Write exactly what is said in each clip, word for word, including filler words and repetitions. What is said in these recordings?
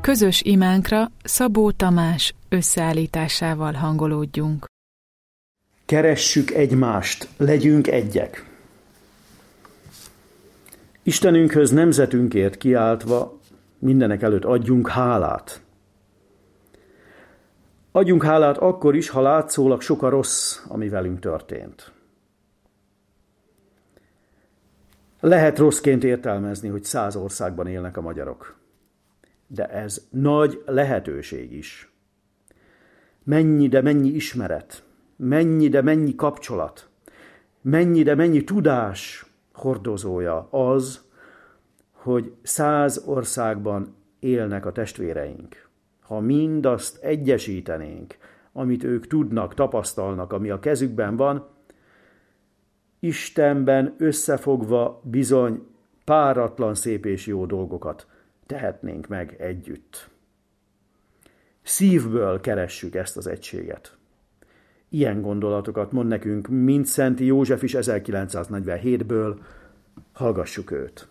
Közös imánkra Szabó Tamás összeállításával hangolódjunk. Keressük egymást, legyünk egyek. Istenünkhöz nemzetünkért kiáltva mindenek előtt adjunk hálát. Adjunk hálát akkor is, ha látszólag sok a rossz, ami velünk történt. Lehet rosszként értelmezni, hogy száz országban élnek a magyarok. De ez nagy lehetőség is. Mennyi, de mennyi ismeret, mennyi, de mennyi kapcsolat, mennyi, de mennyi tudás hordozója az, hogy száz országban élnek a testvéreink. Ha mindazt egyesítenénk, amit ők tudnak, tapasztalnak, ami a kezükben van, Istenben összefogva bizony páratlan szép és jó dolgokat tehetnénk meg együtt. Szívből keressük ezt az egységet. Ilyen gondolatokat mond nekünk Mindszenty József is ezerkilencszáznegyvenhétből. Hallgassuk őt.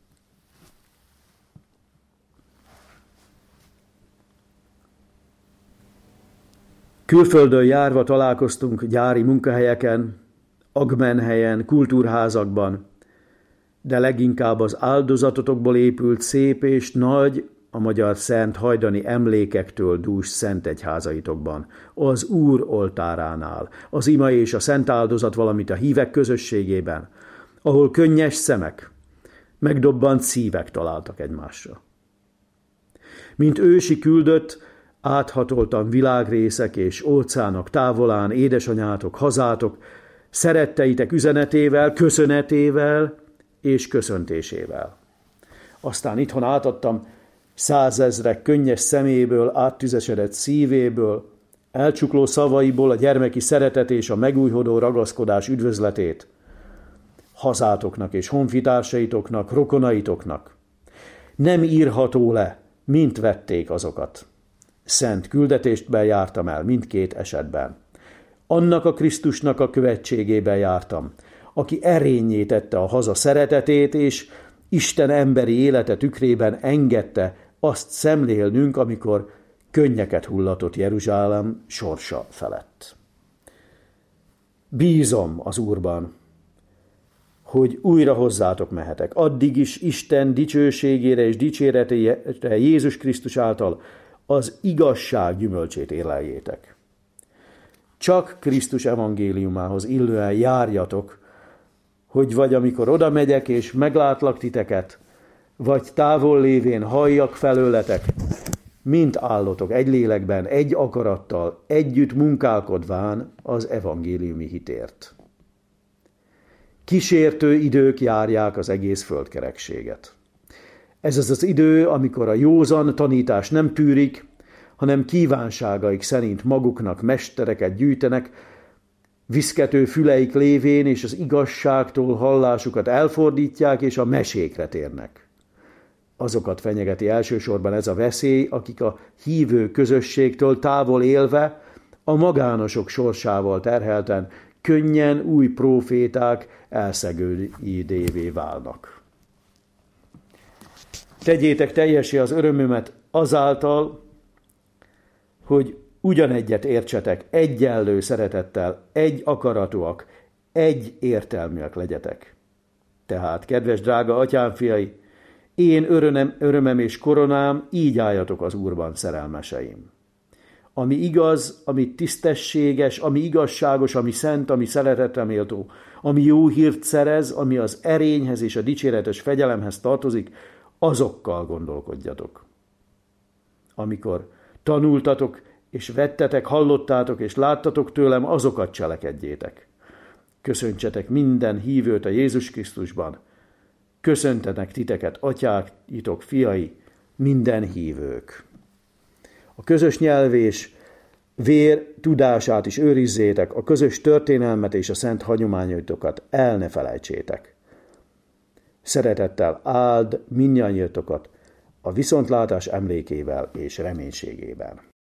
Külföldön járva találkoztunk gyári munkahelyeken, agmenhelyen, kultúrházakban, de leginkább az áldozatotokból épült szép és nagy, a magyar szent hajdani emlékektől dús szentegyházaitokban, az Úr oltáránál, az ima és a szent áldozat, valamint a hívek közösségében, ahol könnyes szemek, megdobbant szívek találtak egymásra. Mint ősi küldött, áthatoltam világrészek és óceánok távolán, édesanyátok, hazátok, szeretteitek üzenetével, köszönetével és köszöntésével. Aztán itthon átadtam százezrek könnyes szeméből, áttüzesedett szívéből, elcsukló szavaiból a gyermeki szeretet és a megújhodó ragaszkodás üdvözletét hazátoknak és honfitársaitoknak, rokonaitoknak. Nem írható le, mint vették azokat. Szent küldetésben jártam el mindkét esetben. Annak a Krisztusnak a követségében jártam, aki erénnyé tette a haza szeretetét, és Isten emberi élete tükrében engedte azt szemlélnünk, amikor könnyeket hullatott Jeruzsálem sorsa felett. Bízom az Úrban, hogy újra hozzátok mehetek. Addig is Isten dicsőségére és dicséretére Jézus Krisztus által az igazság gyümölcsét éleljétek. Csak Krisztus evangéliumához illően járjatok, hogy vagy amikor oda megyek és meglátlak titeket, vagy távol lévén halljak felőletek, mint állotok egy lélekben, egy akarattal, együtt munkálkodván az evangéliumi hitért. Kísértő idők járják az egész földkerekséget. Ez az az idő, amikor a józan tanítás nem tűrik, hanem kívánságaik szerint maguknak mestereket gyűjtenek, viszkető füleik lévén és az igazságtól hallásukat elfordítják, és a mesékre térnek. Azokat fenyegeti elsősorban ez a veszély, akik a hívő közösségtől távol élve, a magánosok sorsával terhelten, könnyen új próféták elszegődévé válnak. Tegyétek teljessé az örömömet azáltal, hogy ugyanegyet értsetek, egyenlő szeretettel, egy akaratúak, egy értelműek legyetek. Tehát, kedves drága atyámfiai, én örömem, örömem és koronám, így álljatok az Úrban, szerelmeseim. Ami igaz, ami tisztességes, ami igazságos, ami szent, ami szeretetre méltó, ami jó hírt szerez, ami az erényhez és a dicséretes fegyelemhez tartozik, azokkal gondolkodjatok. Amikor tanultatok, és vettetek, hallottátok, és láttatok tőlem, azokat cselekedjétek. Köszöntsetek minden hívőt a Jézus Krisztusban. Köszöntenek titeket, atyáitok, fiai, minden hívők. A közös nyelv és vér tudását is őrizzétek, a közös történelmet és a szent hagyományotokat el ne felejtsétek. Szeretettel áld mindnyájatokat a viszontlátás emlékével és reménységében.